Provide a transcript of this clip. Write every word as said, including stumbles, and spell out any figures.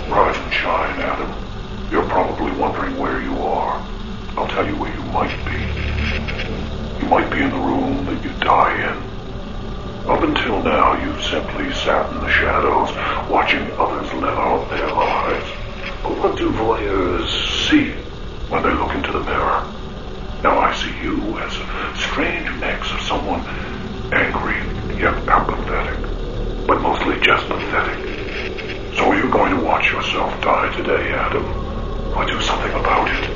Rise and shine, Adam. You're probably wondering where you are. I'll tell you where you might be. You might be in the room that you die in. Up until now, you've simply sat in the shadows, watching others live out their lives. But what do voyeurs see when they look into the mirror? Now I see you as a strange mix of someone angry yet apathetic, but mostly just pathetic. So are you going to watch yourself die today, Adam? Or do something about it?